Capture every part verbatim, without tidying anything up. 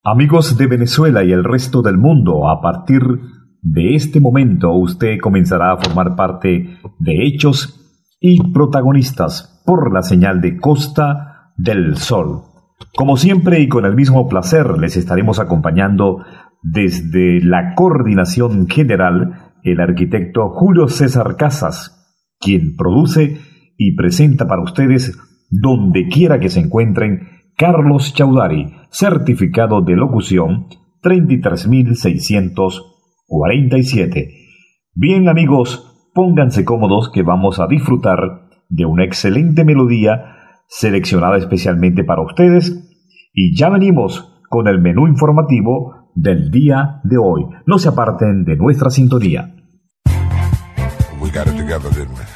Amigos de Venezuela y el resto del mundo, a partir de este momento usted comenzará a formar parte de Hechos y Protagonistas por la señal de Costa del Sol. Como siempre y con el mismo placer les estaremos acompañando desde la coordinación general el arquitecto Julio César Casas, quien produce y presenta para ustedes donde quiera que se encuentren Carlos Chaudhary, certificado de locución treinta y tres mil seiscientos cuarenta y siete. Bien amigos, pónganse cómodos que vamos a disfrutar de una excelente melodía seleccionada especialmente para ustedes y ya venimos con el menú informativo del día de hoy. No se aparten de nuestra sintonía. We got it together, didn't we?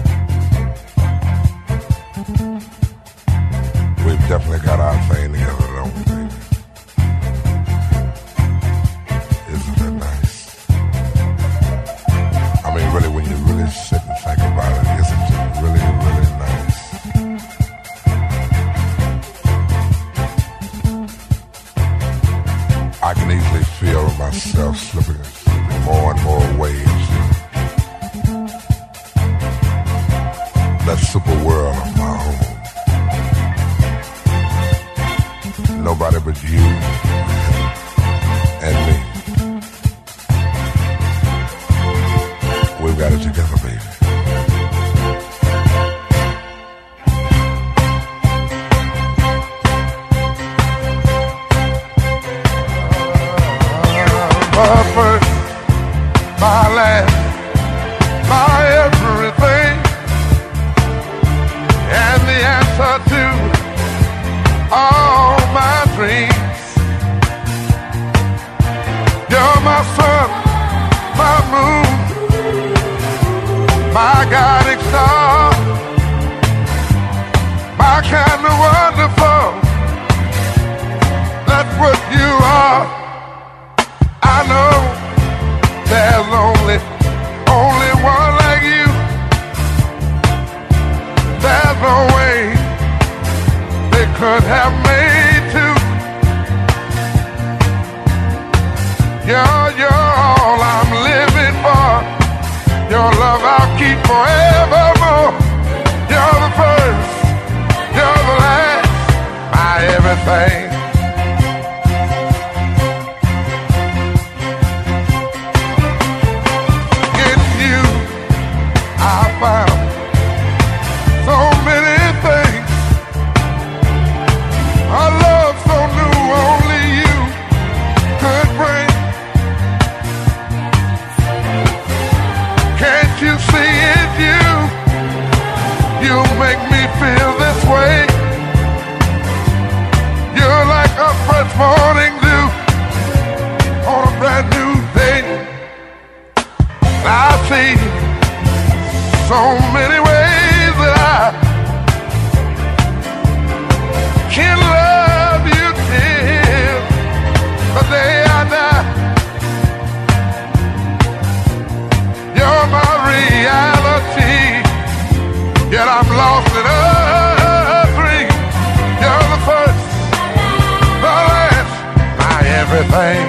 We've definitely got our thing together, don't we, baby? Isn't that nice? I mean, really, when you really sit and think about it, isn't it really, really nice? I can easily feel myself slipping, slipping more and more waves. That super world of my own. Nobody but you and me. We've got it together, baby. My first, my last, my everything, and the answer to all my dreams. You're my sun, my moon, my guiding star, my kind of wonderful. That's what you are. I know there's only, only one like you. There's no way they could have made two. You're, you're all I'm living for. Your love I'll keep forevermore. You're the first, you're the last, my everything. In you I found so many things. A love so new only you could bring. Can't you see it, you? You make me feel this way. You're like a fresh morning dew on a brand new day. I see so many ways that I can love you till the day I die. You're my reality, yet I'm lost in a dream. You're the first, the last, my everything.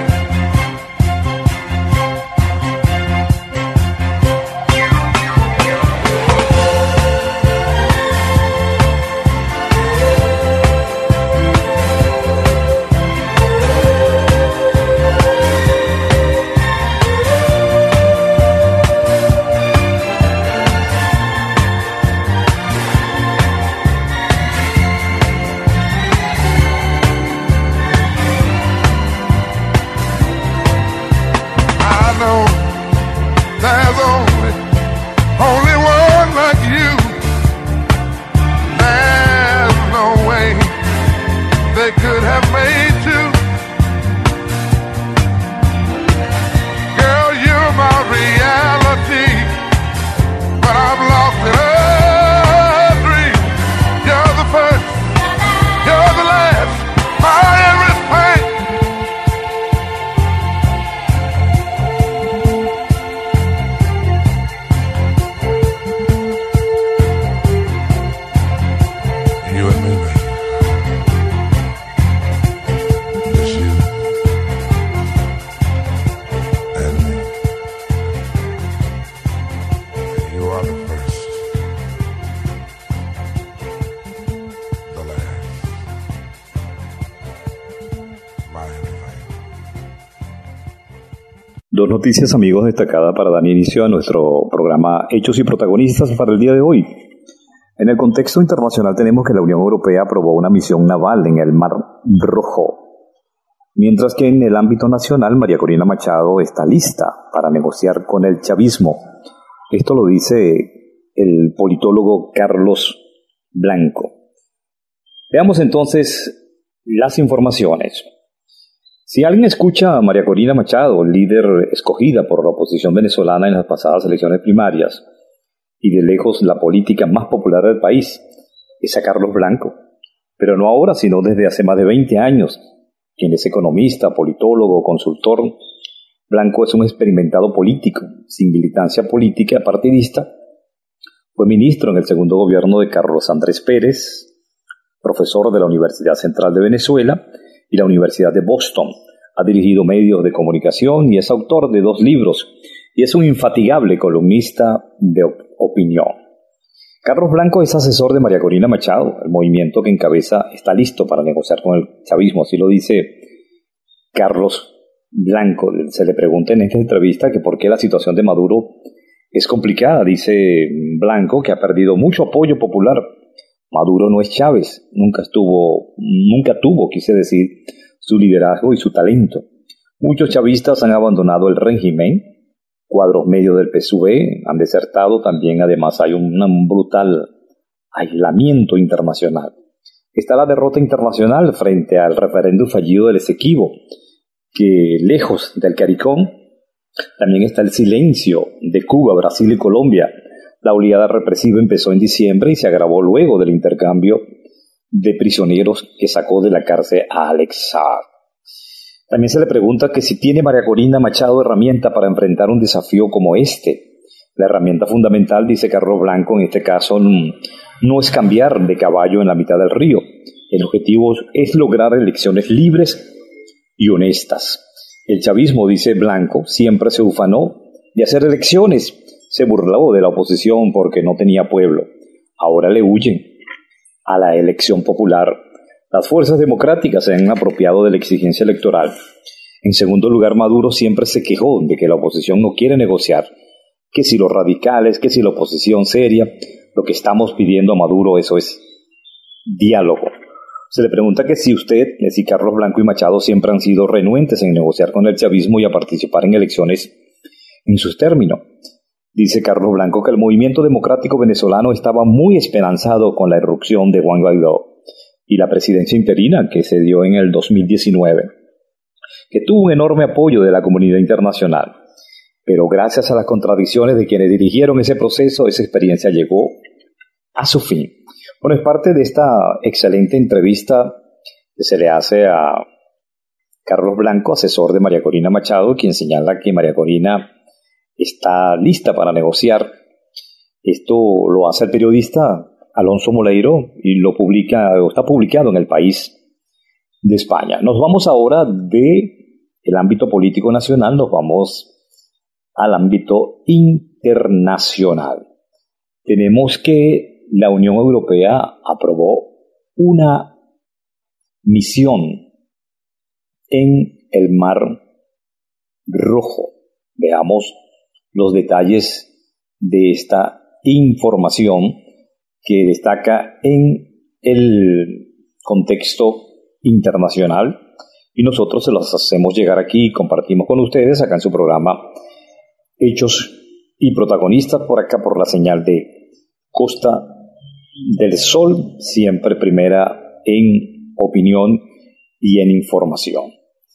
Dos noticias, amigos, destacadas para dar inicio a nuestro programa Hechos y Protagonistas para el día de hoy. En el contexto internacional tenemos que la Unión Europea aprobó una misión naval en el Mar Rojo, mientras que en el ámbito nacional María Corina Machado está lista para negociar con el chavismo. Esto lo dice el politólogo Carlos Blanco. Veamos entonces las informaciones. Si alguien escucha a María Corina Machado, líder escogida por la oposición venezolana en las pasadas elecciones primarias, y de lejos la política más popular del país, es a Carlos Blanco. Pero no ahora, sino desde hace más de veinte años, quien es economista, politólogo, consultor. Blanco es un experimentado político, sin militancia política partidista. Fue ministro en el segundo gobierno de Carlos Andrés Pérez, profesor de la Universidad Central de Venezuela y la Universidad de Boston. Ha dirigido medios de comunicación y es autor de dos libros, y es un infatigable columnista de op- opinión. Carlos Blanco es asesor de María Corina Machado. El movimiento que encabeza está listo para negociar con el chavismo, así lo dice Carlos Blanco. Se le pregunta en esta entrevista que por qué la situación de Maduro es complicada. Dice Blanco que ha perdido mucho apoyo popular. Maduro no es Chávez, nunca estuvo, nunca tuvo, quise decir, su liderazgo y su talento. Muchos chavistas han abandonado el régimen, cuadros medios del P S U V han desertado también, además hay un, un brutal aislamiento internacional. Está la derrota internacional frente al referéndum fallido del Esequibo, que lejos del Caricón, también está el silencio de Cuba, Brasil y Colombia. La oleada represiva empezó en diciembre y se agravó luego del intercambio de prisioneros que sacó de la cárcel a Alex Saab. También se le pregunta que si tiene María Corina Machado herramienta para enfrentar un desafío como este. La herramienta fundamental, dice Carlos Blanco, en este caso no es cambiar de caballo en la mitad del río. El objetivo es lograr elecciones libres y honestas. El chavismo, dice Blanco, siempre se ufanó de hacer elecciones. Se burló de la oposición porque no tenía pueblo. Ahora le huyen a la elección popular. Las fuerzas democráticas se han apropiado de la exigencia electoral. En segundo lugar, Maduro siempre se quejó de que la oposición no quiere negociar, que si los radicales, que si la oposición seria. Lo que estamos pidiendo a Maduro, eso es diálogo. Se le pregunta que si usted, si Carlos Blanco y Machado siempre han sido renuentes en negociar con el chavismo y a participar en elecciones en sus términos. Dice Carlos Blanco que el movimiento democrático venezolano estaba muy esperanzado con la irrupción de Juan Guaidó y la presidencia interina que se dio en el dos mil diecinueve, que tuvo un enorme apoyo de la comunidad internacional. Pero gracias a las contradicciones de quienes dirigieron ese proceso, esa experiencia llegó a su fin. Bueno, es parte de esta excelente entrevista que se le hace a Carlos Blanco, asesor de María Corina Machado, quien señala que María Corina está lista para negociar. Esto lo hace el periodista Alonso Moleiro y lo publica, o está publicado en El País de España. Nos vamos ahora de el ámbito político nacional, nos vamos al ámbito internacional. Tenemos que la Unión Europea aprobó una misión en el Mar Rojo. Veamos los detalles de esta información que destaca en el contexto internacional y nosotros se los hacemos llegar aquí y compartimos con ustedes acá en su programa Hechos y Protagonistas, por acá por la señal de Costa del Sol, siempre primera en opinión y en información.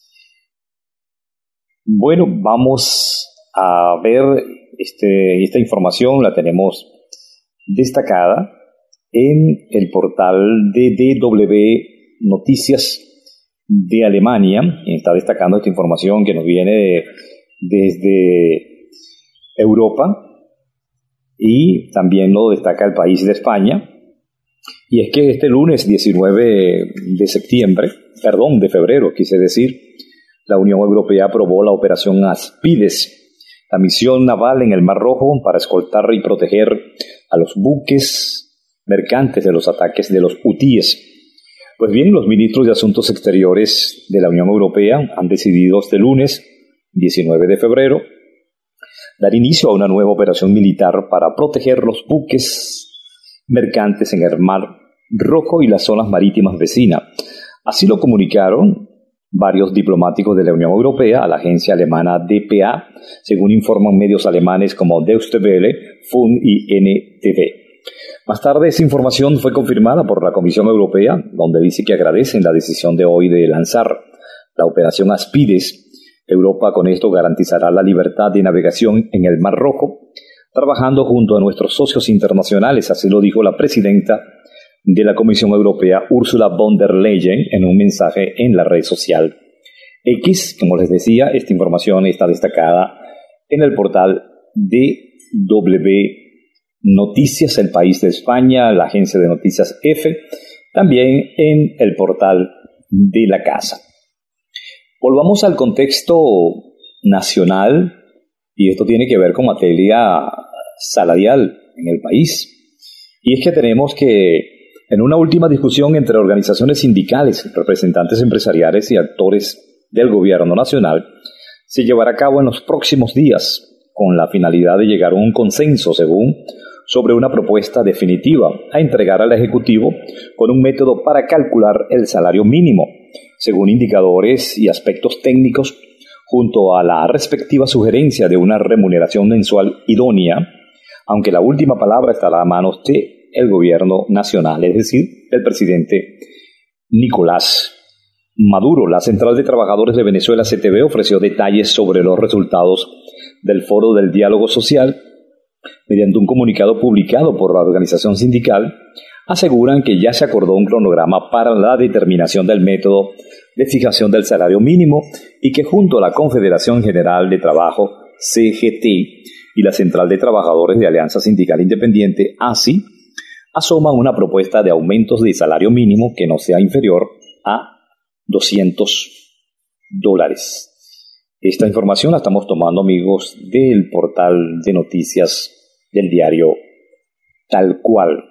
Bueno, vamos a ver este, esta información, la tenemos destacada en el portal de D W Noticias de Alemania. Está destacando esta información que nos viene de, desde Europa y también lo destaca el País de España. Y es que este lunes diecinueve de septiembre, perdón, de febrero, quise decir, la Unión Europea aprobó la operación Aspides, la misión naval en el Mar Rojo para escoltar y proteger a los buques mercantes de los ataques de los hutíes. Pues bien, los ministros de Asuntos Exteriores de la Unión Europea han decidido este lunes diecinueve de febrero, dar inicio a una nueva operación militar para proteger los buques mercantes en el Mar Rojo y las zonas marítimas vecinas. Así lo comunicaron varios diplomáticos de la Unión Europea a la agencia alemana D P A, según informan medios alemanes como Deutsche Welle, Fund y N T V. Más tarde, esa información fue confirmada por la Comisión Europea, donde dice que agradecen la decisión de hoy de lanzar la operación Aspides. Europa con esto garantizará la libertad de navegación en el Mar Rojo, trabajando junto a nuestros socios internacionales, así lo dijo la presidenta de la Comisión Europea, Ursula von der Leyen, en un mensaje en la red social X. Como les decía, esta información está destacada en el portal D W Noticias, El País de España, la agencia de noticias F, también en el portal de La Casa. Volvamos al contexto nacional, y esto tiene que ver con materia salarial en el país. Y es que tenemos que, en una última discusión entre organizaciones sindicales, representantes empresariales y actores del gobierno nacional, se llevará a cabo en los próximos días, con la finalidad de llegar a un consenso, según, sobre una propuesta definitiva a entregar al Ejecutivo con un método para calcular el salario mínimo, según indicadores y aspectos técnicos, junto a la respectiva sugerencia de una remuneración mensual idónea, aunque la última palabra estará a manos del gobierno nacional, es decir, del presidente Nicolás Maduro. La Central de Trabajadores de Venezuela, C T V, ofreció detalles sobre los resultados del Foro del Diálogo Social. Mediante un comunicado publicado por la organización sindical, aseguran que ya se acordó un cronograma para la determinación del método de fijación del salario mínimo y que junto a la Confederación General de Trabajo, C G T, y la Central de Trabajadores de Alianza Sindical Independiente, A S I, asoman una propuesta de aumentos de salario mínimo que no sea inferior a doscientos dólares. Esta información la estamos tomando, amigos, del portal de noticias del diario Tal Cual.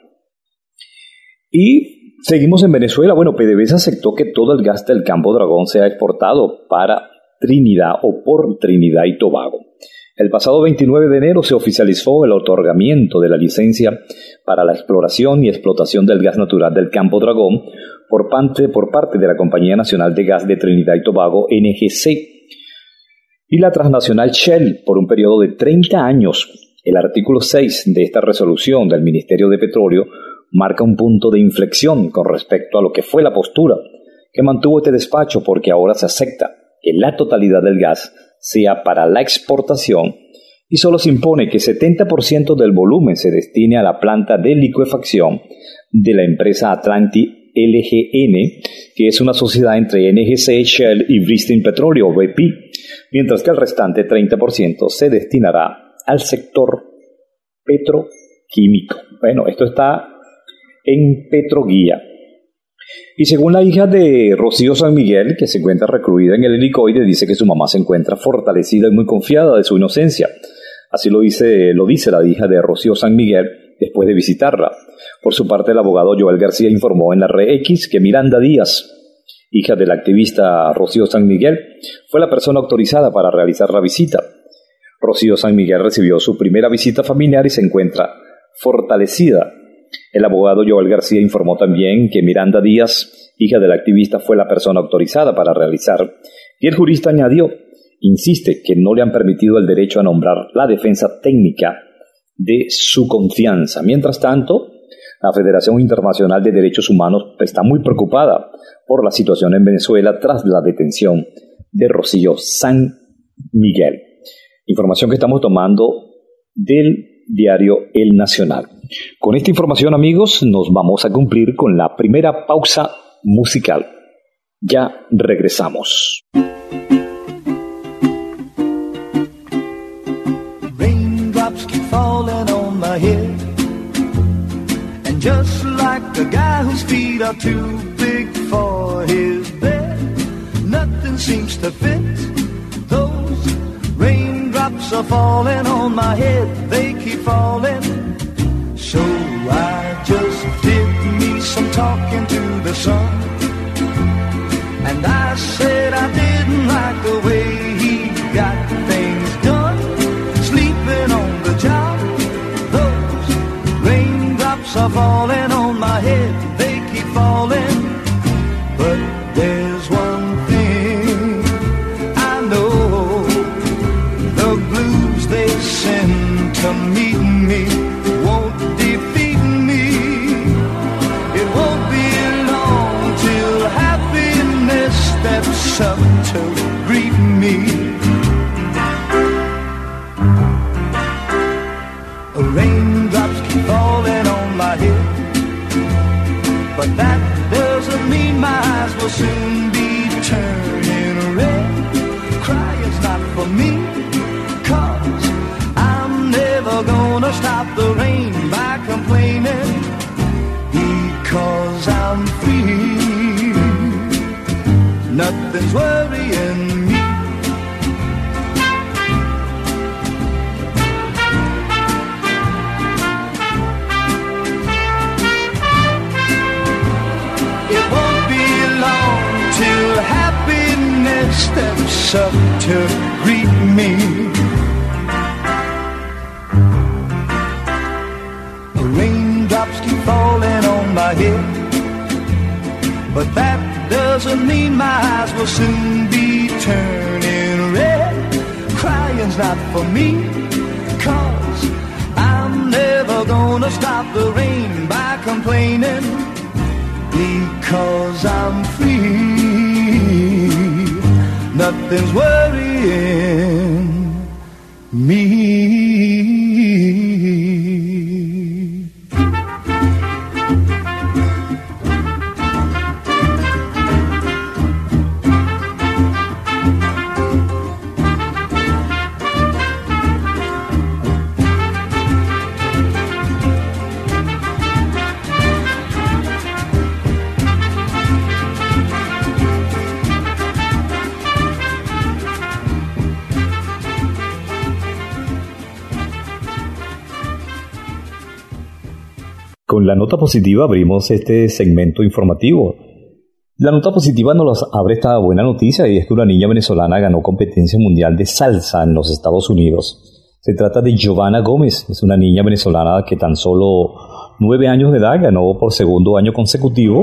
Y seguimos en Venezuela. Bueno, PDVSA aceptó que todo el gas del Campo Dragón sea exportado para Trinidad o por Trinidad y Tobago. El pasado veintinueve de enero se oficializó el otorgamiento de la licencia para la exploración y explotación del gas natural del Campo Dragón por parte, por parte de la Compañía Nacional de Gas de Trinidad y Tobago, N G C, y la transnacional Shell por un periodo de treinta años. El artículo seis de esta resolución del Ministerio de Petróleo marca un punto de inflexión con respecto a lo que fue la postura que mantuvo este despacho, porque ahora se acepta que la totalidad del gas sea para la exportación y solo se impone que setenta por ciento del volumen se destine a la planta de licuefacción de la empresa Atlantic L G N, que es una sociedad entre N G C, Shell y Bristol Petroleum, B P, mientras que el restante treinta por ciento se destinará al sector petroquímico. Bueno, esto está en Petroguía. Y según la hija de Rocío San Miguel, que se encuentra recluida en el helicoide, dice que su mamá se encuentra fortalecida y muy confiada de su inocencia. Así lo dice, lo dice la hija de Rocío San Miguel después de visitarla. Por su parte, el abogado Joel García informó en la red X que Miranda Díaz, hija de la activista Rocío San Miguel, fue la persona autorizada para realizar la visita. Rocío San Miguel recibió su primera visita familiar y se encuentra fortalecida. El abogado Joel García informó también que Miranda Díaz, hija de la activista, fue la persona autorizada para realizar, y el jurista añadió, insiste que no le han permitido el derecho a nombrar la defensa técnica de su confianza. Mientras tanto, la Federación Internacional de Derechos Humanos está muy preocupada por la situación en Venezuela tras la detención de Rocío San Miguel. Información que estamos tomando del diario El Nacional. Con esta información, amigos, nos vamos a cumplir con la primera pausa musical. Ya regresamos. Raindrops keep falling on my head, and just like the guy whose feet are too big for his bed, nothing seems to fit. Those raindrops are falling on my head, they keep falling. So I just did me some talking to the sun, and I said I didn't like the way he got me. Raindrops keep falling on my head, but that doesn't mean my eyes will soon be turning red. Crying's not for me, 'cause I'm never gonna stop the rain by complaining, because I'm free. Nothing's worrying me. It won't be long till happiness steps up to greet me. Raindrops keep falling on my head, but that doesn't mean my eyes will soon be turning red. Crying's not for me, 'cause I'm never gonna stop the rain by complaining, because I'm free. Nothing's worrying me. Con la nota positiva abrimos este segmento informativo. La nota positiva nos abre esta buena noticia, y es que una niña venezolana ganó competencia mundial de salsa en los Estados Unidos. Se trata de Giovanna Gómez, es una niña venezolana que tan solo nueve años de edad ganó por segundo año consecutivo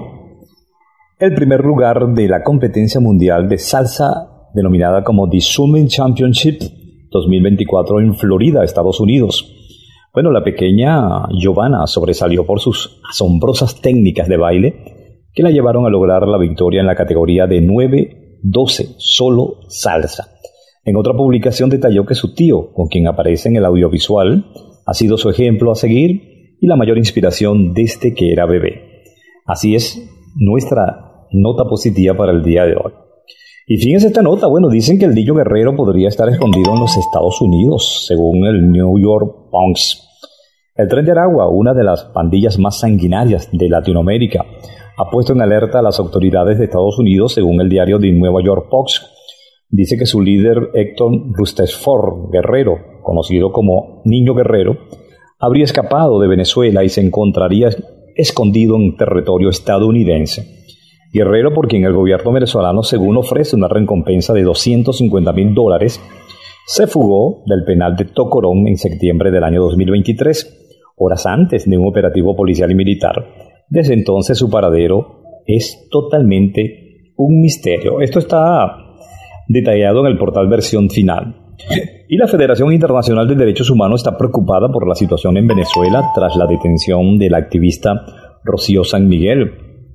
el primer lugar de la competencia mundial de salsa denominada como The Summit Championship dos mil veinticuatro en Florida, Estados Unidos. Bueno, la pequeña Giovanna sobresalió por sus asombrosas técnicas de baile que la llevaron a lograr la victoria en la categoría de nueve doce, solo salsa. En otra publicación detalló que su tío, con quien aparece en el audiovisual, ha sido su ejemplo a seguir y la mayor inspiración desde que era bebé. Así es nuestra nota positiva para el día de hoy. Y fíjense esta nota, bueno, dicen que el niño guerrero podría estar escondido en los Estados Unidos, según el New York Post. El Tren de Aragua, una de las pandillas más sanguinarias de Latinoamérica, ha puesto en alerta a las autoridades de Estados Unidos, según el diario The New York Post. Dice que su líder, Héctor Rustesford Guerrero, conocido como Niño Guerrero, habría escapado de Venezuela y se encontraría escondido en territorio estadounidense. Guerrero, por quien el gobierno venezolano, según ofrece una recompensa de doscientos cincuenta mil dólares, se fugó del penal de Tocorón en septiembre del año dos mil veintitrés, horas antes de un operativo policial y militar. Desde entonces su paradero es totalmente un misterio. Esto está detallado en el portal Versión Final. Y la Federación Internacional de Derechos Humanos está preocupada por la situación en Venezuela tras la detención del activista Rocío San Miguel.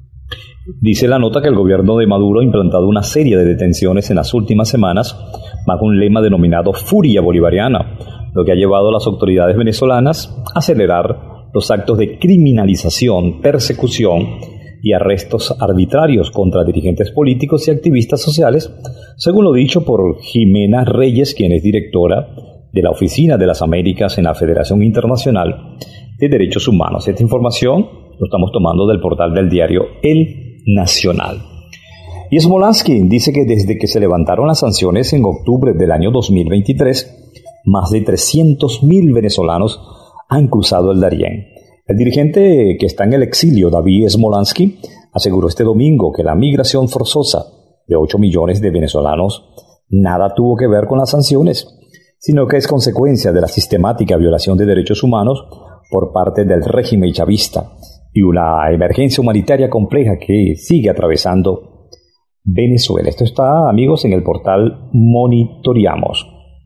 Dice la nota que el gobierno de Maduro ha implantado una serie de detenciones en las últimas semanas bajo un lema denominado Furia Bolivariana, lo que ha llevado a las autoridades venezolanas a acelerar los actos de criminalización, persecución y arrestos arbitrarios contra dirigentes políticos y activistas sociales, según lo dicho por Jimena Reyes, quien es directora de la Oficina de las Américas en la Federación Internacional de Derechos Humanos. Esta información lo estamos tomando del portal del diario El Nacional. Y Smolansky dice que desde que se levantaron las sanciones en octubre del año dos mil veintitrés, más de trescientos mil venezolanos han cruzado el Darién. El dirigente que está en el exilio, David Smolansky, aseguró este domingo que la migración forzosa de ocho millones de venezolanos nada tuvo que ver con las sanciones, sino que es consecuencia de la sistemática violación de derechos humanos por parte del régimen chavista y una emergencia humanitaria compleja que sigue atravesando Venezuela. Esto está, amigos, en el portal Monitoreamos.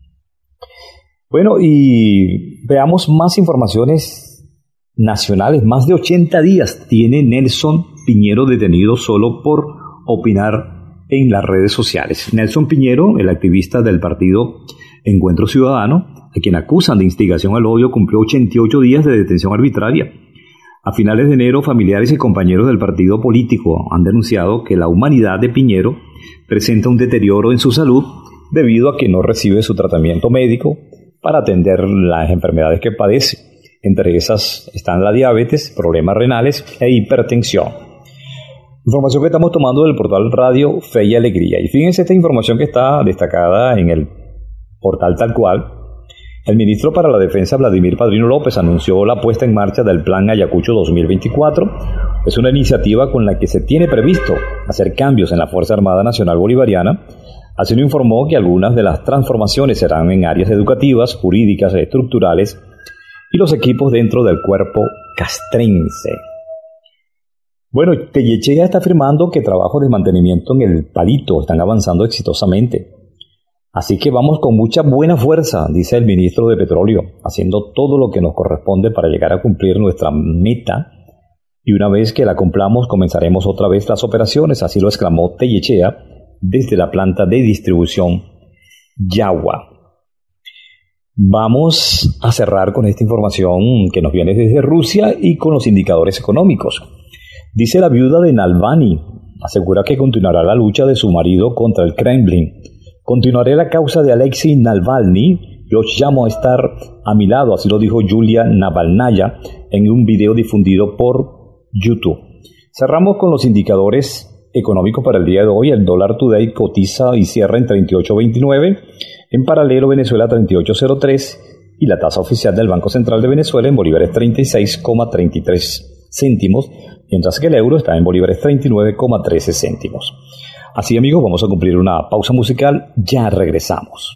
Bueno, y veamos más informaciones nacionales. Más de ochenta días tiene Nelson Piñero detenido solo por opinar en las redes sociales. Nelson Piñero, el activista del partido Encuentro Ciudadano, a quien acusan de instigación al odio, cumplió ochenta y ocho días de detención arbitraria. A finales de enero, familiares y compañeros del partido político han denunciado que la humanidad de Piñero presenta un deterioro en su salud debido a que no recibe su tratamiento médico para atender las enfermedades que padece. Entre esas están la diabetes, problemas renales e hipertensión. Información que estamos tomando del portal Radio Fe y Alegría. Y fíjense esta información que está destacada en el portal tal cual. El ministro para la Defensa, Vladimir Padrino López, anunció la puesta en marcha del Plan Ayacucho dos mil veinticuatro. Es una iniciativa con la que se tiene previsto hacer cambios en la Fuerza Armada Nacional Bolivariana. Así lo informó que algunas de las transformaciones serán en áreas educativas, jurídicas e estructurales y los equipos dentro del cuerpo castrense. Bueno, Tellechea está afirmando que trabajos de mantenimiento en el Palito están avanzando exitosamente. Así que vamos con mucha buena fuerza, dice el ministro de Petróleo, haciendo todo lo que nos corresponde para llegar a cumplir nuestra meta. Y una vez que la cumplamos, comenzaremos otra vez las operaciones, así lo exclamó Tellechea desde la planta de distribución Yagua. Vamos a cerrar con esta información que nos viene desde Rusia y con los indicadores económicos. Dice la viuda de Navalny, asegura que continuará la lucha de su marido contra el Kremlin. Continuaré la causa de Alexei Navalny, yo os llamo a estar a mi lado, así lo dijo Yulia Navalnaya en un video difundido por YouTube. Cerramos con los indicadores económicos para el día de hoy. El dólar today cotiza y cierra en treinta y ocho veintinueve, en paralelo Venezuela treinta y ocho cero tres y la tasa oficial del Banco Central de Venezuela en bolívares treinta y seis coma treinta y tres céntimos, mientras que el euro está en bolívares treinta y nueve coma trece céntimos. Así, amigos, vamos a cumplir una pausa musical. Ya regresamos.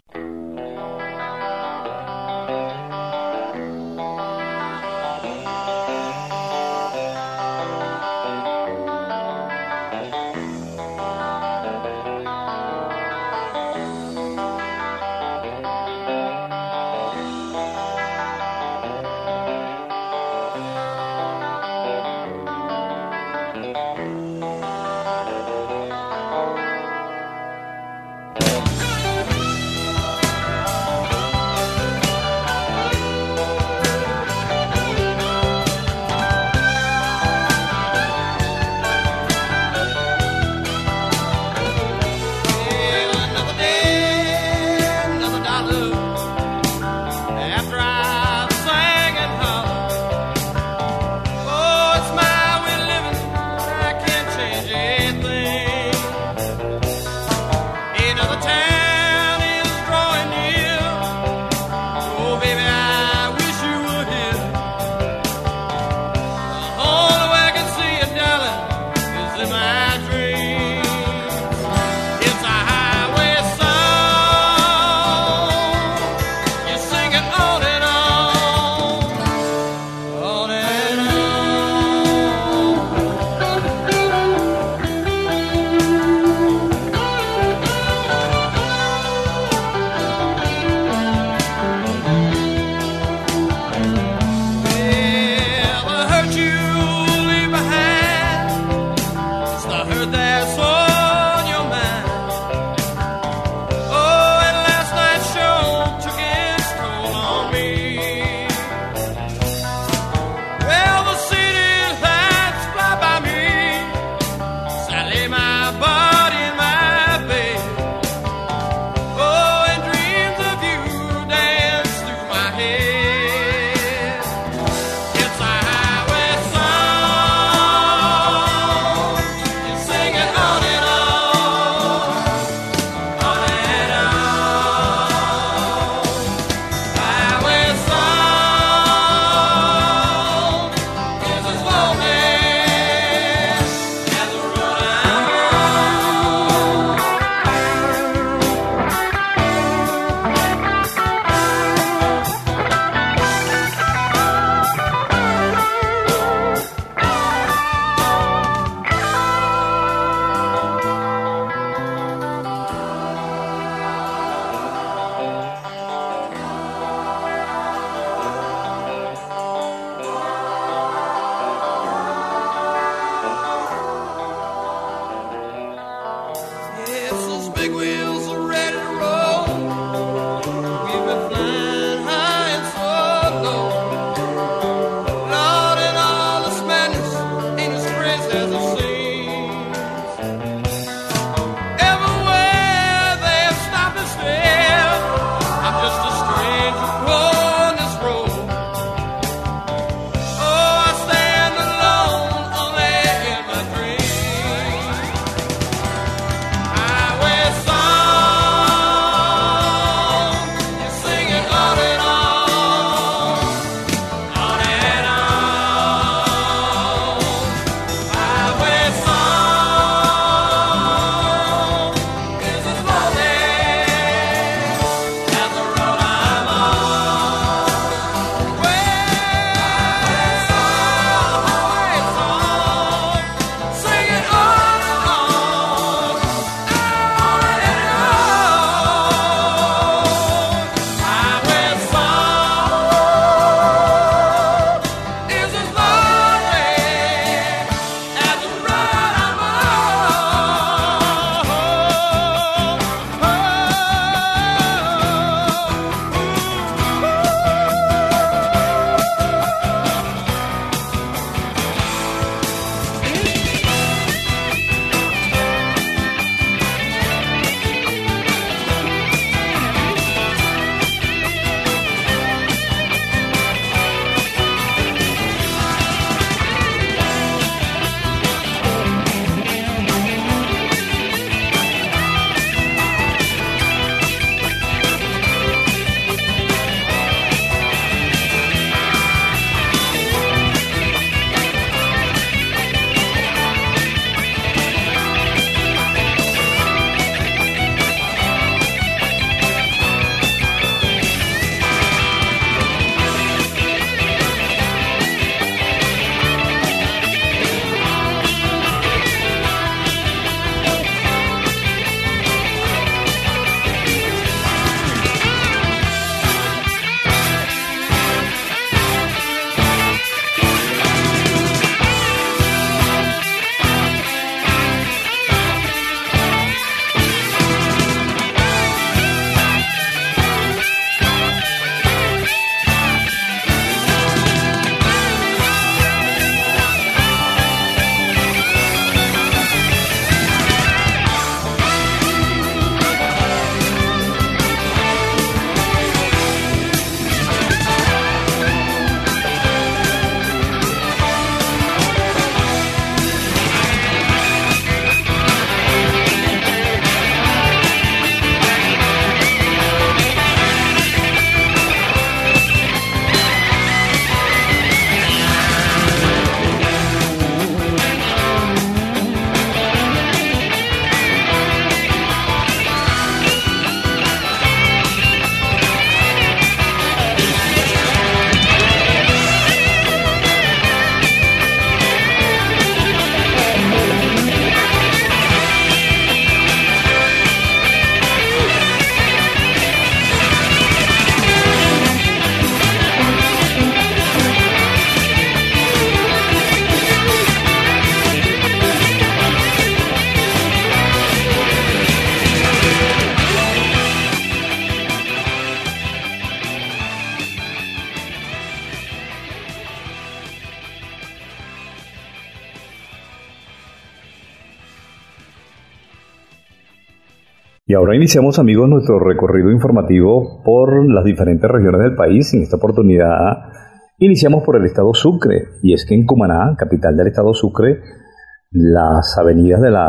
Y ahora iniciamos, amigos, nuestro recorrido informativo por las diferentes regiones del país. En esta oportunidad iniciamos por el estado Sucre, y es que en Cumaná, capital del estado Sucre, las avenidas del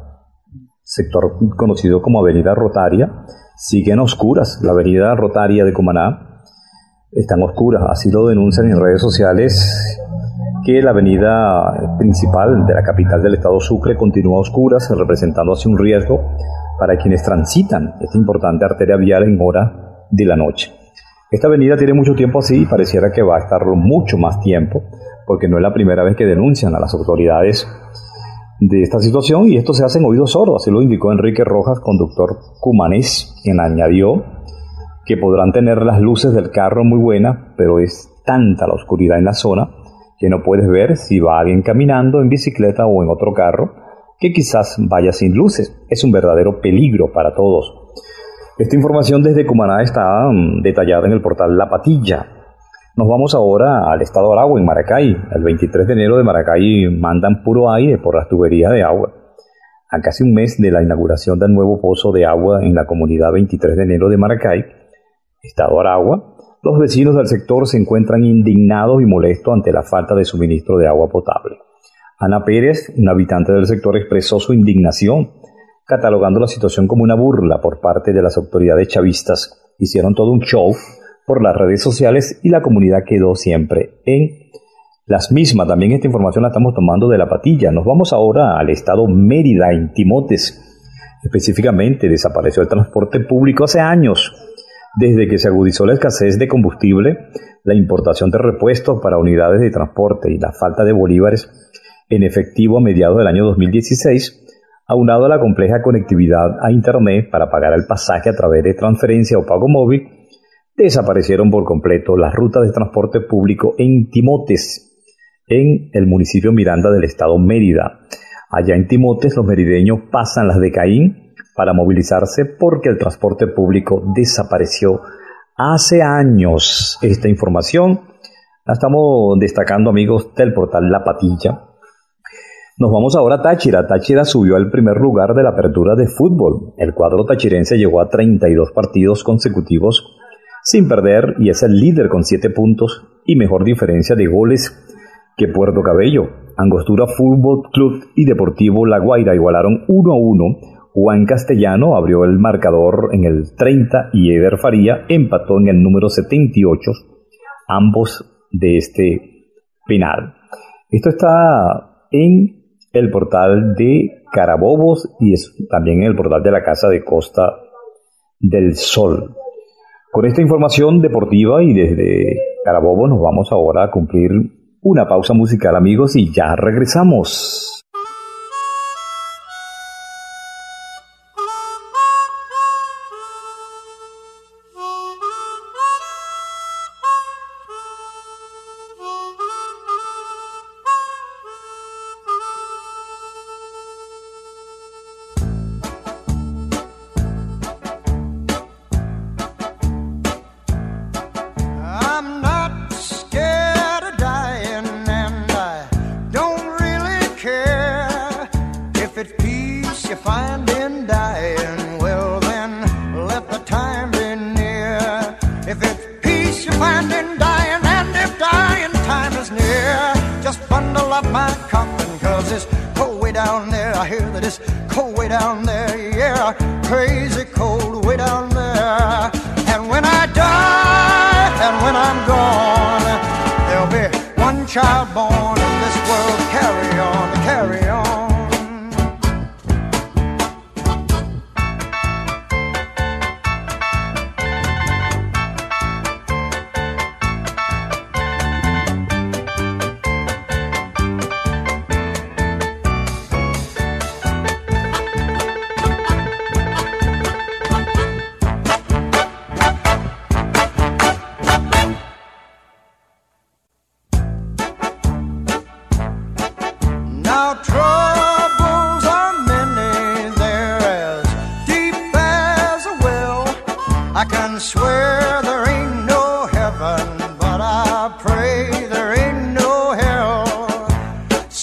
sector conocido como Avenida Rotaria siguen oscuras. La Avenida Rotaria de Cumaná están oscuras, así lo denuncian en redes sociales, que la avenida principal de la capital del estado Sucre continúa a oscuras, representando así un riesgo para quienes transitan esta importante arteria vial en hora de la noche. Esta avenida tiene mucho tiempo así y pareciera que va a estar mucho más tiempo, porque no es la primera vez que denuncian a las autoridades de esta situación, y esto se hace en oídos sordos. Así lo indicó Enrique Rojas, conductor cumanés, quien añadió que podrán tener las luces del carro muy buenas, pero es tanta la oscuridad en la zona que no puedes ver si va alguien caminando, en bicicleta o en otro carro, que quizás vaya sin luces. Es un verdadero peligro para todos. Esta información desde Cumaná está um, detallada en el portal La Patilla. Nos vamos ahora al estado Aragua, en Maracay. El veintitrés de enero de Maracay mandan puro aire por las tuberías de agua. A casi un mes de la inauguración del nuevo pozo de agua en la comunidad veintitrés de enero de Maracay, estado Aragua, los vecinos del sector se encuentran indignados y molestos ante la falta de suministro de agua potable. Ana Pérez, una habitante del sector, expresó su indignación, catalogando la situación como una burla por parte de las autoridades chavistas. Hicieron todo un show por las redes sociales y la comunidad quedó siempre en las mismas. También esta información la estamos tomando de La Patilla. Nos vamos ahora al estado Mérida, en Timotes. Específicamente, desapareció el transporte público hace años. Desde que se agudizó la escasez de combustible, la importación de repuestos para unidades de transporte y la falta de bolívares en efectivo a mediados del año dos mil dieciséis, aunado a la compleja conectividad a Internet para pagar el pasaje a través de transferencia o pago móvil, desaparecieron por completo las rutas de transporte público en Timotes, en el municipio Miranda del estado Mérida. Allá en Timotes, los merideños pasan las de Caín para movilizarse porque el transporte público desapareció hace años. Esta información la estamos destacando, amigos, del portal La Patilla. Nos vamos ahora a Táchira. Táchira subió al primer lugar de la apertura de fútbol. El cuadro tachirense llegó a treinta y dos partidos consecutivos sin perder y es el líder con siete puntos y mejor diferencia de goles que Puerto Cabello. Angostura Fútbol Club y Deportivo La Guaira igualaron uno a uno. Juan Castellano abrió el marcador en el treinta y Eder Faría empató en el número setenta y ocho, ambos de este penal. Esto está en el portal de Carabobos y es también en el portal de la Casa de Costa del Sol. Con esta información deportiva y desde Carabobo nos vamos ahora a cumplir una pausa musical, amigos, y ya regresamos.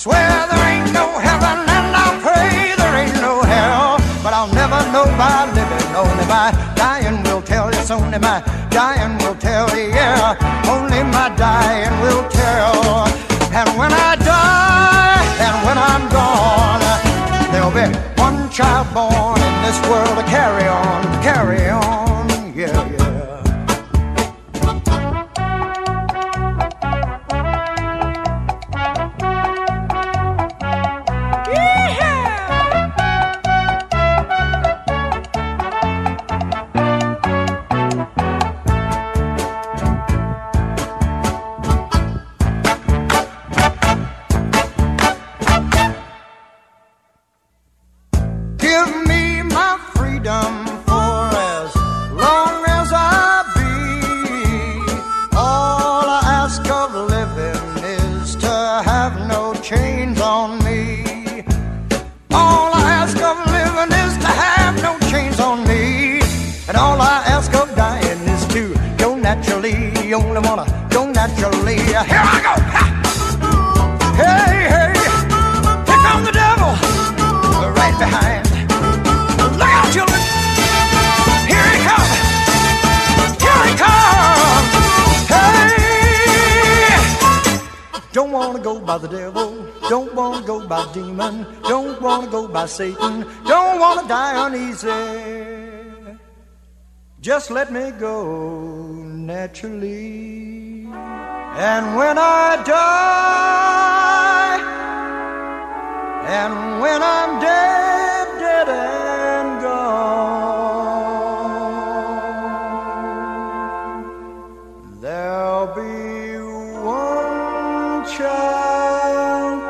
By living yes, only my dying will tell, yeah, only my dying will tell. And when I die, and when I'm gone, there'll be one child born in this world to carry on, to carry on, yeah, yeah. You only wanna go naturally. Here I go. Ha! Hey, hey, here comes the devil, right behind. Look out, children. Here he comes. Here he comes. Hey, don't wanna go by the devil. Don't wanna go by demon. Don't wanna go by Satan. Don't wanna die uneasy. Just let me go naturally. And when I die, and when I'm dead, dead and gone, there'll be one child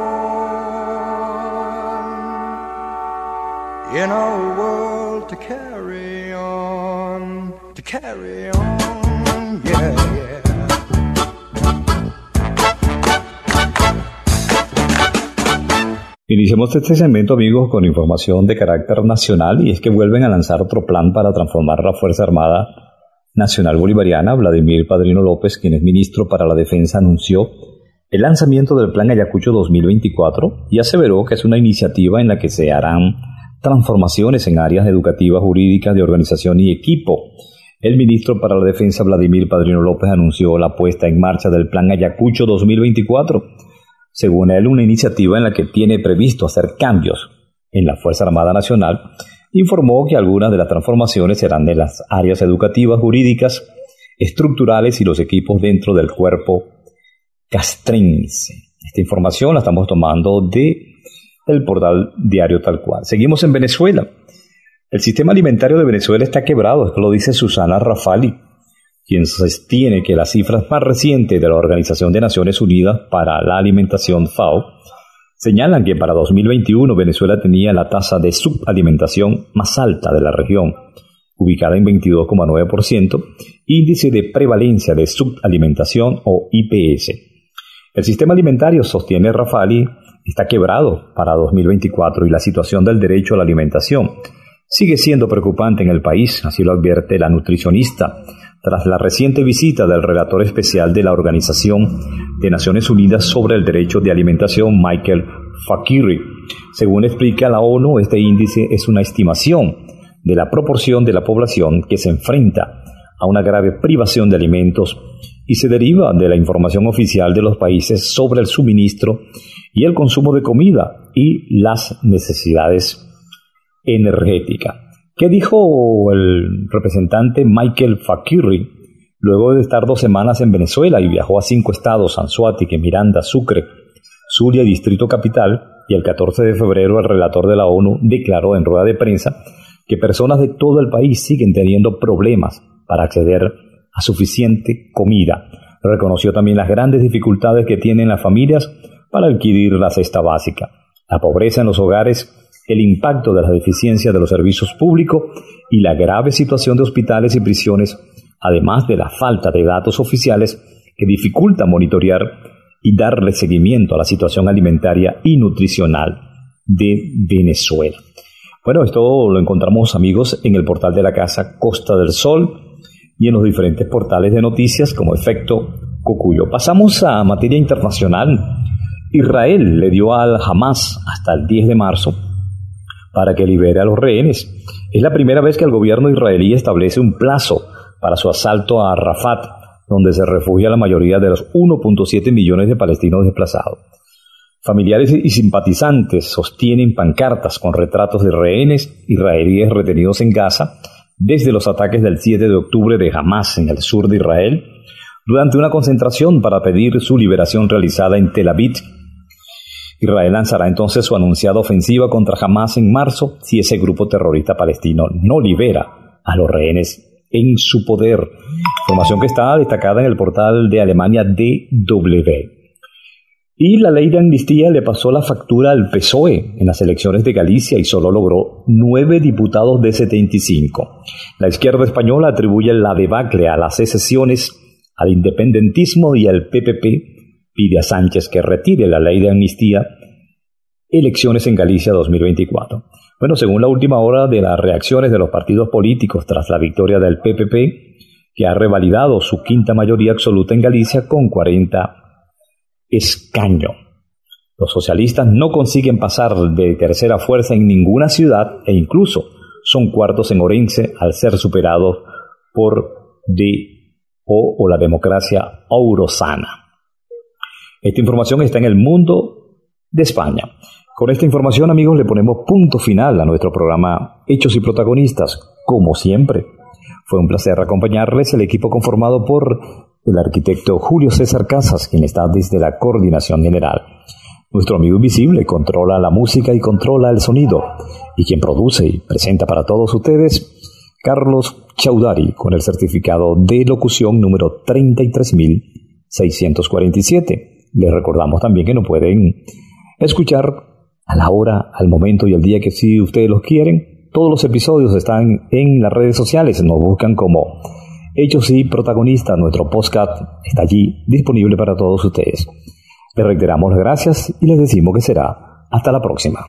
born in a world to carry on, to carry on, yeah, yeah. Iniciamos este segmento, amigos, con información de carácter nacional, y es que vuelven a lanzar otro plan para transformar la Fuerza Armada Nacional Bolivariana. Vladimir Padrino López, quien es ministro para la Defensa, anunció el lanzamiento del Plan Ayacucho dos mil veinticuatro y aseveró que es una iniciativa en la que se harán transformaciones en áreas educativas, jurídicas, de organización y equipo. El ministro para la Defensa, Vladimir Padrino López, anunció la puesta en marcha del Plan Ayacucho dos mil veinticuatro. Según él, una iniciativa en la que tiene previsto hacer cambios en la Fuerza Armada Nacional. Informó que algunas de las transformaciones serán de las áreas educativas, jurídicas, estructurales y los equipos dentro del cuerpo castrense. Esta información la estamos tomando de el portal Diario Tal Cual. Seguimos en Venezuela. El sistema alimentario de Venezuela está quebrado, esto lo dice Susana Rafali, quien sostiene que las cifras más recientes de la Organización de Naciones Unidas para la Alimentación, FAO, señalan que para dos mil veintiuno Venezuela tenía la tasa de subalimentación más alta de la región, ubicada en veintidós coma nueve por ciento, índice de prevalencia de subalimentación o I P S. El sistema alimentario, sostiene Rafali, está quebrado para dos mil veinticuatro y la situación del derecho a la alimentación sigue siendo preocupante en el país, así lo advierte la nutricionista, tras la reciente visita del relator especial de la Organización de Naciones Unidas sobre el Derecho de Alimentación, Michael Fakiri. Según explica la ONU, este índice es una estimación de la proporción de la población que se enfrenta a una grave privación de alimentos y se deriva de la información oficial de los países sobre el suministro y el consumo de comida y las necesidades energéticas. ¿Qué dijo el representante Michael Fakiri luego de estar dos semanas en Venezuela y viajó a cinco estados, Anzoátegui, Miranda, Sucre, Zulia y Distrito Capital? Y el catorce de febrero el relator de la ONU declaró en rueda de prensa que personas de todo el país siguen teniendo problemas para acceder a suficiente comida. Reconoció también las grandes dificultades que tienen las familias para adquirir la cesta básica, la pobreza en los hogares, el impacto de las deficiencias de los servicios públicos y la grave situación de hospitales y prisiones, además de la falta de datos oficiales que dificulta monitorear y darle seguimiento a la situación alimentaria y nutricional de Venezuela. Bueno, esto lo encontramos, amigos, en el portal de la casa Costa del Sol y en los diferentes portales de noticias como Efecto Cocuyo. Pasamos a materia internacional. Israel le dio al Hamas hasta el diez de marzo para que libere a los rehenes. Es la primera vez que el gobierno israelí establece un plazo para su asalto a Rafat, donde se refugia la mayoría de los uno punto siete millones de palestinos desplazados. Familiares y simpatizantes sostienen pancartas con retratos de rehenes israelíes retenidos en Gaza desde los ataques del siete de octubre de Hamas en el sur de Israel, durante una concentración para pedir su liberación realizada en Tel Aviv. Israel lanzará entonces su anunciada ofensiva contra Hamas en marzo si ese grupo terrorista palestino no libera a los rehenes en su poder. Información que está destacada en el portal de Alemania D W. Y la ley de amnistía le pasó la factura al P S O E en las elecciones de Galicia y solo logró nueve diputados de setenta y cinco. La izquierda española atribuye la debacle a las secesiones, al independentismo y al P P P. Pide a Sánchez que retire la ley de amnistía. Elecciones en Galicia dos mil veinticuatro. Bueno, según la última hora de las reacciones de los partidos políticos tras la victoria del P P P, que ha revalidado su quinta mayoría absoluta en Galicia con cuarenta escaños. Los socialistas no consiguen pasar de tercera fuerza en ninguna ciudad e incluso son cuartos en Orense al ser superados por D O o la democracia Orosana. Esta información está en El Mundo de España. Con esta información, amigos, le ponemos punto final a nuestro programa Hechos y Protagonistas, como siempre. Fue un placer acompañarles, el equipo conformado por el arquitecto Julio César Casas, quien está desde la coordinación general. Nuestro amigo invisible controla la música y controla el sonido. Y quien produce y presenta para todos ustedes, Carlos Chaudhary, con el certificado de locución número treinta y tres mil seiscientos cuarenta y siete. Les recordamos también que nos pueden escuchar a la hora, al momento y al día que si ustedes los quieren. Todos los episodios están en las redes sociales, nos buscan como Hechos y Protagonistas. Nuestro podcast está allí disponible para todos ustedes. Les reiteramos las gracias y les decimos que será hasta la próxima.